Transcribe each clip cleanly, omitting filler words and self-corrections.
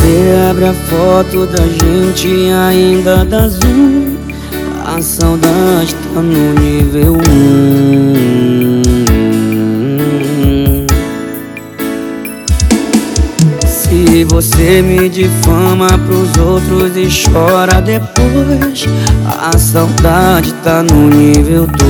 você abre a foto da gente ainda dá zoom, a saudade tá no nível 1. Se você me difama pros outros e chora depois, a saudade tá no nível 2.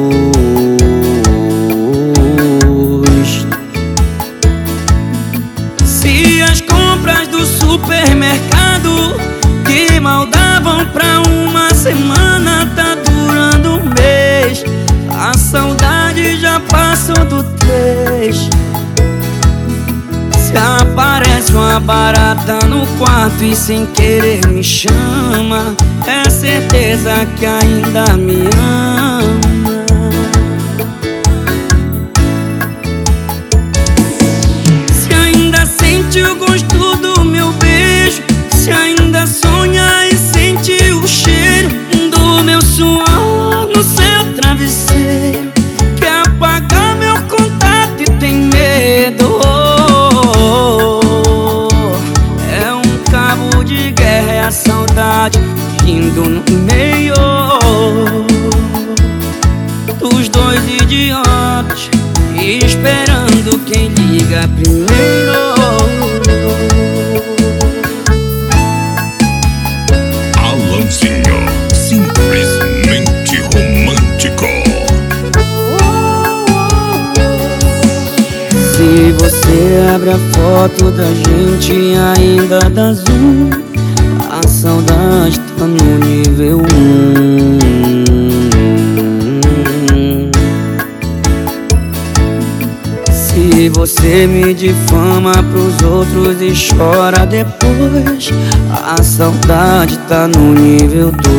Se as compras do supermercado que mal davam pra uma semana tá durando um mês, a saudade já passou do 3. Se aparece uma barata no quarto e sem querer me chama, é certeza que ainda me ama. Se ainda sente o gosto do meu beijo, se ainda sonha e sente o cheiro do meu suor no seu travesseiro, quer apagar meu contato e tem medo. A saudade rindo no meio dos dois idiotas, esperando quem liga primeiro. Alanzinho, simplesmente romântico. Se você abre a foto da gente ainda dá zoom, a saudade tá no nível 1. Se você me difama pros outros e chora depois, a saudade tá no nível 2.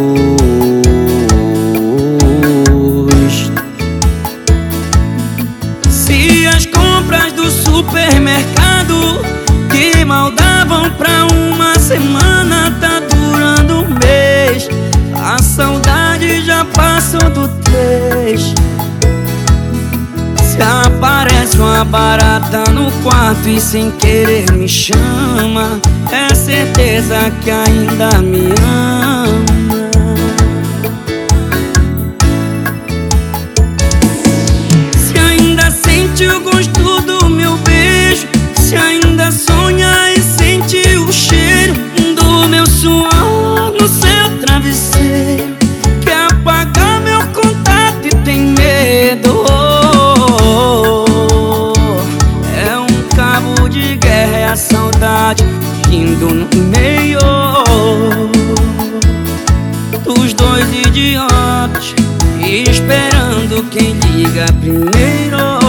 Se as compras do supermercado que mal davam pra uma semana tá durando um mês, a saudade já passou do 3. Se aparece uma barata no quarto e sem querer me chama, é certeza que ainda me ama. Se ainda sente o gosto do meu beijo, se ainda sonha e sente o cheiro do meu suor no seu travesseiro, quer apagar meu contato e tem medo. É um cabo de guerra, é a saudade rindo no meio dos dois idiotas, esperando quem liga primeiro.